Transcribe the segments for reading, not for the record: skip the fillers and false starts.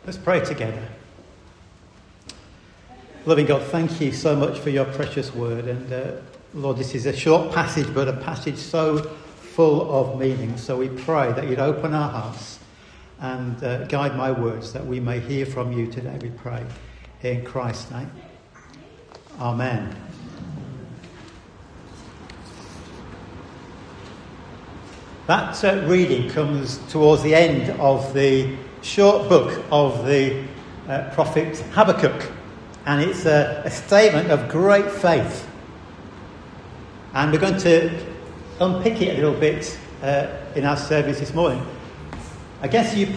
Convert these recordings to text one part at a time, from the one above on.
Let's pray together. Loving God, thank you so much for your precious word. And Lord, this is a short passage, but a passage so full of meaning. So we pray that you'd open our hearts and guide my words, that we may hear from you today, we pray. In Christ's name. Amen. That reading comes towards the end of the short book of the prophet Habakkuk. And it's a statement of great faith. And we're going to unpick it a little bit in our service this morning. I guess you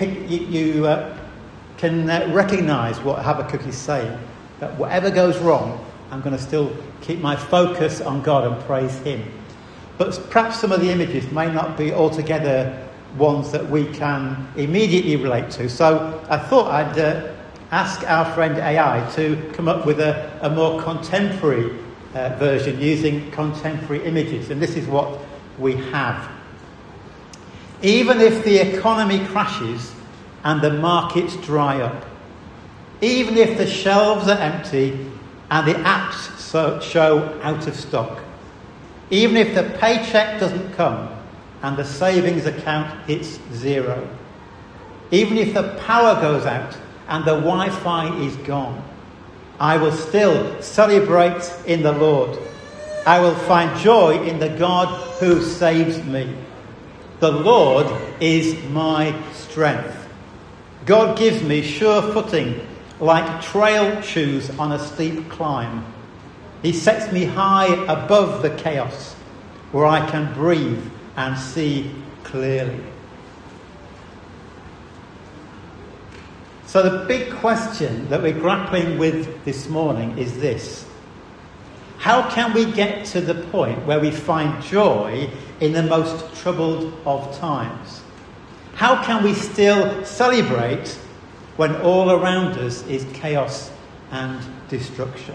can recognise what Habakkuk is saying. That whatever goes wrong, I'm going to still keep my focus on God and praise him. But perhaps some of the images may not be altogether ones that we can immediately relate to. So I thought I'd ask our friend AI to come up with a more contemporary version using contemporary images. And this is what we have. Even if the economy crashes and the markets dry up, even if the shelves are empty and the apps show out of stock, even if the paycheck doesn't come and the savings account hits zero, even if the power goes out and the Wi-Fi is gone, I will still celebrate in the Lord. I will find joy in the God who saves me. The Lord is my strength. God gives me sure footing like trail shoes on a steep climb. He sets me high above the chaos where I can breathe and see clearly. So the big question that we're grappling with this morning is this. How can we get to the point where we find joy in the most troubled of times? How can we still celebrate when all around us is chaos and destruction?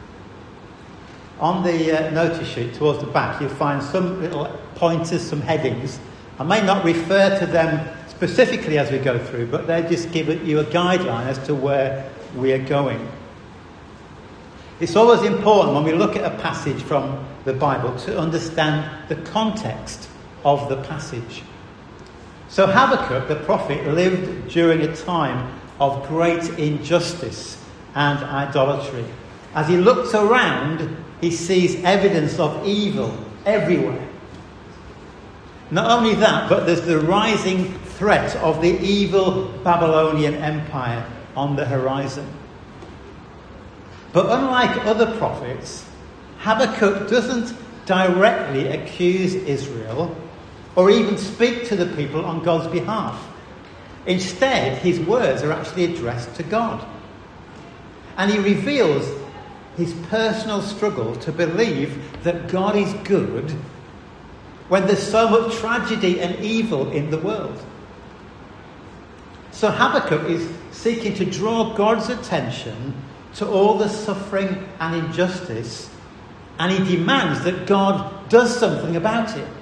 On the notice sheet towards the back, you'll find some little pointers, some headings. I may not refer to them specifically as we go through, but they just give you a guideline as to where we are going. It's always important when we look at a passage from the Bible to understand the context of the passage. So Habakkuk, the prophet, lived during a time of great injustice and idolatry. As he looks around, he sees evidence of evil everywhere. Not only that, but there's the rising threat of the evil Babylonian Empire on the horizon. But unlike other prophets, Habakkuk doesn't directly accuse Israel or even speak to the people on God's behalf. Instead, his words are actually addressed to God. And he reveals his personal struggle to believe that God is good when there's so much tragedy and evil in the world. So Habakkuk is seeking to draw God's attention to all the suffering and injustice, and he demands that God does something about it.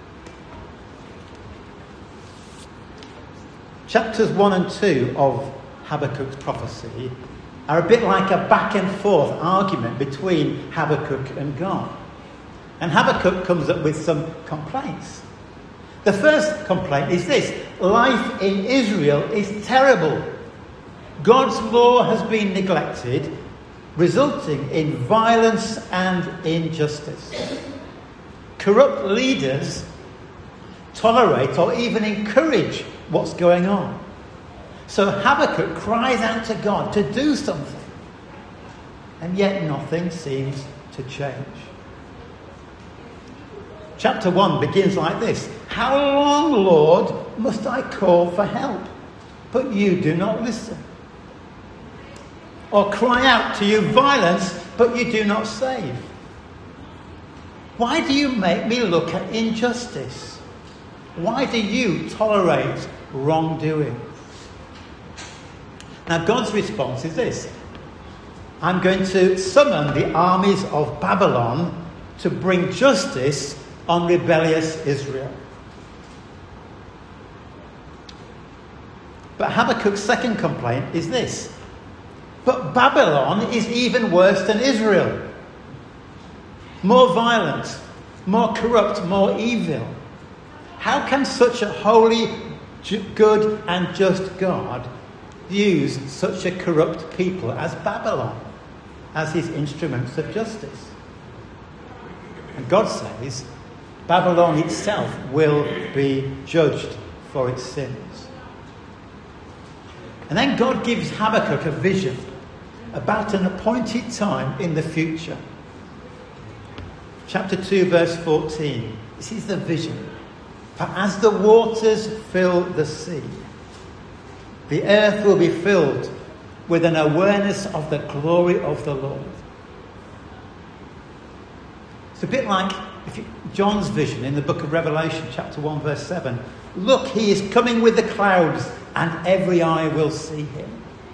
Chapters 1 and 2 of Habakkuk's prophecy are a bit like a back and forth argument between Habakkuk and God. And Habakkuk comes up with some complaints. The first complaint is this: life in Israel is terrible. God's law has been neglected, resulting in violence and injustice. Corrupt leaders tolerate or even encourage what's going on. So Habakkuk cries out to God to do something, and yet nothing seems to change. Chapter 1 begins like this: How long, Lord, must I call for help, but you do not listen? Or cry out to you violence, but you do not save? Why do you make me look at injustice? Why do you tolerate wrongdoing? Now God's response is this: I'm going to summon the armies of Babylon to bring justice on rebellious Israel. But Habakkuk's second complaint is this: but Babylon is even worse than Israel. More violent, more corrupt, more evil. How can such a holy, good and just God use such a corrupt people as Babylon as his instruments of justice? And God says Babylon itself will be judged for its sins. And then God gives Habakkuk a vision about an appointed time in the future. Chapter 2, verse 14. This is the vision. For as the waters fill the sea, the earth will be filled with an awareness of the glory of the Lord. It's a bit like John's vision in the book of Revelation, chapter 1, verse 7. Look, he is coming with the clouds, and every eye will see him.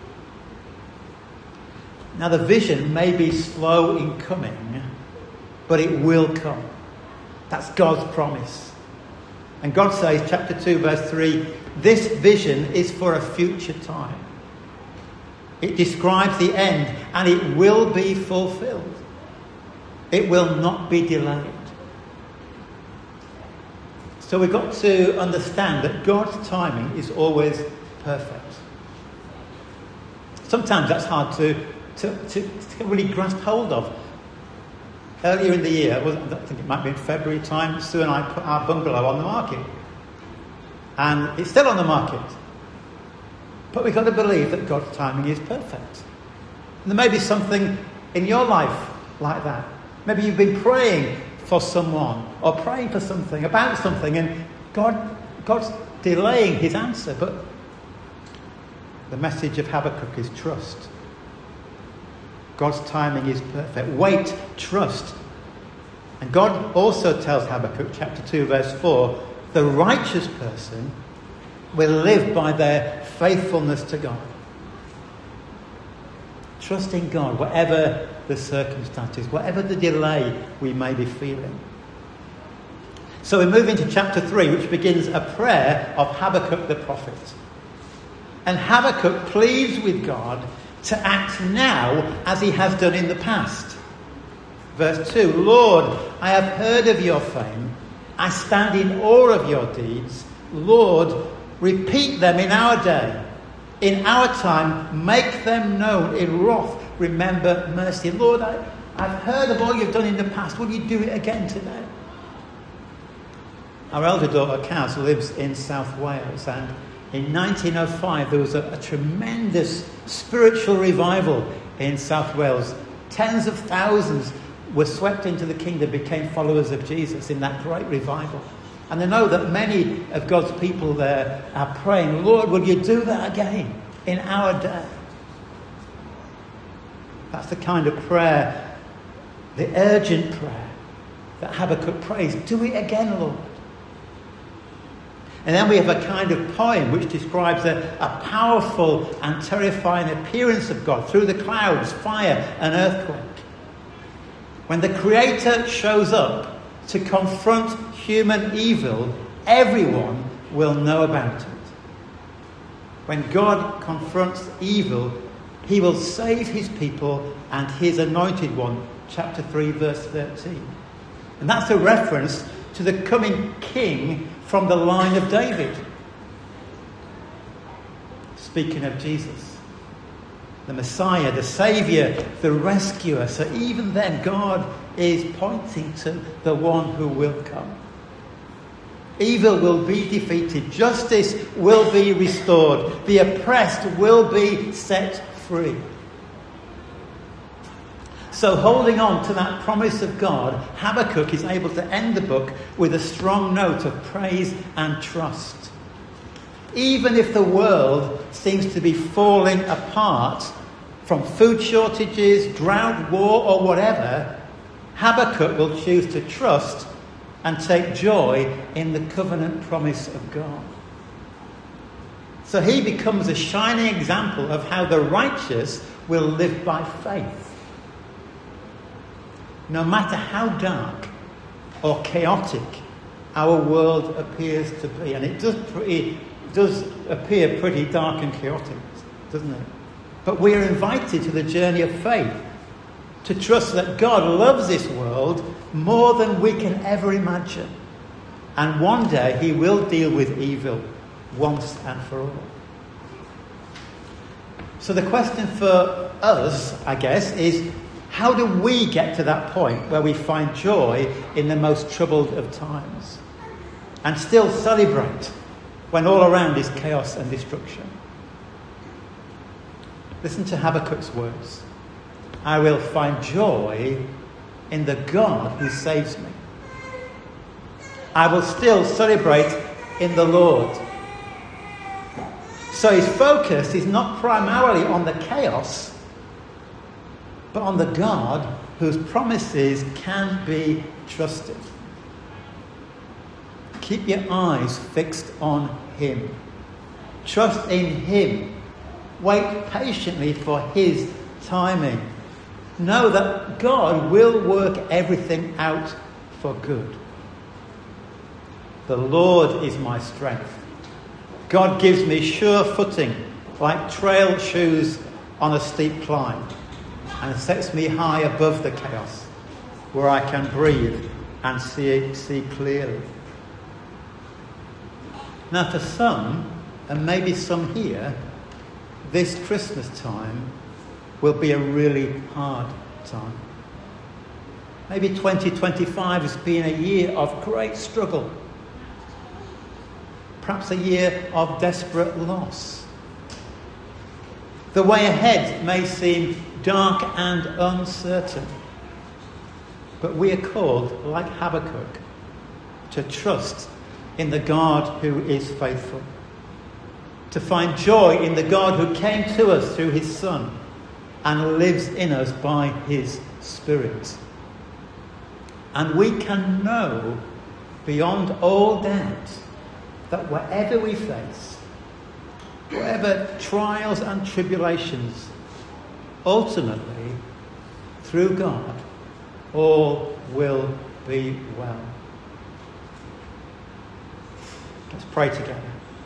Now the vision may be slow in coming, but it will come. That's God's promise. And God says, chapter 2, verse 3, this vision is for a future time. It describes the end, and it will be fulfilled. It will not be delayed. So we've got to understand that God's timing is always perfect. Sometimes that's hard to really grasp hold of. Earlier in the year, I think it might be in February time, Sue and I put our bungalow on the market. And it's still on the market. But we've got to believe that God's timing is perfect. And there may be something in your life like that. Maybe you've been praying for someone or praying for something, about something, and God's delaying his answer. But the message of Habakkuk is trust. God's timing is perfect. Wait, trust. And God also tells Habakkuk, chapter 2, verse 4, the righteous person will live by their faithfulness to God. Trust in God, whatever the circumstances, whatever the delay we may be feeling. So we move into chapter 3, which begins a prayer of Habakkuk the prophet. And Habakkuk pleads with God to act now as he has done in the past. Verse 2, Lord, I have heard of your fame. I stand in awe of your deeds. Lord, repeat them in our day. In our time, make them known. In wrath, remember mercy. Lord, I've heard of all you've done in the past. Will you do it again today? Our elder daughter, Kaz, lives in South Wales, and in 1905, there was a tremendous spiritual revival in South Wales. Tens of thousands were swept into the kingdom, became followers of Jesus in that great revival. And I know that many of God's people there are praying, Lord, will you do that again in our day? That's the kind of prayer, the urgent prayer that Habakkuk prays. Do it again, Lord. And then we have a kind of poem which describes a powerful and terrifying appearance of God through the clouds, fire and earthquake. When the Creator shows up to confront human evil, everyone will know about it. When God confronts evil, he will save his people and his anointed one. Chapter 3, verse 13. And that's a reference to the coming king from the line of David. Speaking of Jesus, the Messiah, the Saviour, the rescuer. So even then, God is pointing to the one who will come. Evil will be defeated. Justice will be restored. The oppressed will be set free. So holding on to that promise of God, Habakkuk is able to end the book with a strong note of praise and trust. Even if the world seems to be falling apart from food shortages, drought, war, or whatever, Habakkuk will choose to trust and take joy in the covenant promise of God. So he becomes a shining example of how the righteous will live by faith. No matter how dark or chaotic our world appears to be, and it does pretty does appear pretty dark and chaotic, doesn't it? But we are invited to the journey of faith, to trust that God loves this world more than we can ever imagine. And one day he will deal with evil once and for all. So the question for us, I guess, is how do we get to that point where we find joy in the most troubled of times and still celebrate when all around is chaos and destruction? Listen to Habakkuk's words. I will find joy in the God who saves me. I will still celebrate in the Lord. So his focus is not primarily on the chaos, but on the God whose promises can be trusted. Keep your eyes fixed on him. Trust in him. Wait patiently for his timing. Know that God will work everything out for good. The Lord is my strength. God gives me sure footing, like trail shoes on a steep climb, and sets me high above the chaos, where I can breathe and see clearly. Now for some, and maybe some here, this Christmas time will be a really hard time. Maybe 2025 has been a year of great struggle. Perhaps a year of desperate loss. The way ahead may seem dark and uncertain. But we are called, like Habakkuk, to trust in the God who is faithful. To find joy in the God who came to us through his Son and lives in us by his Spirit. And we can know beyond all doubt that whatever we face, whatever trials and tribulations, ultimately, through God, all will be well. Let's pray together.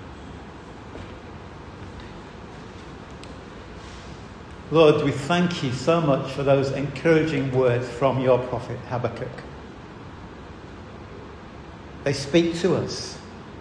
Lord, we thank you so much for those encouraging words from your prophet Habakkuk. They speak to us.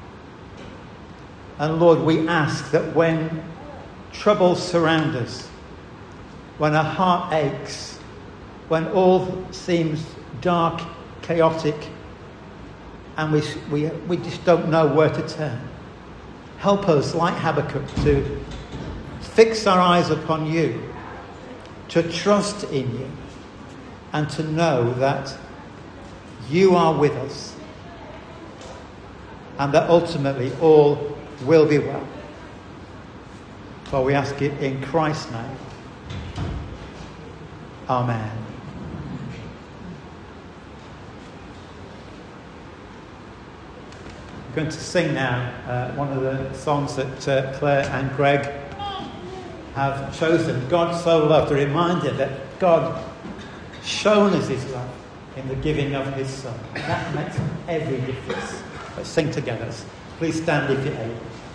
And Lord, we ask that when troubles surround us, when our heart aches, when all seems dark, chaotic, and we just don't know where to turn, help us, like Habakkuk, to fix our eyes upon you, to trust in you, and to know that you are with us, and that ultimately all will be well. For we ask it in Christ's name. Amen. I'm going to sing now one of the songs that Claire and Greg have chosen. God so loved, a reminder that God shown us his love in the giving of his Son. That makes every difference. Let's sing together. Please stand if you're able.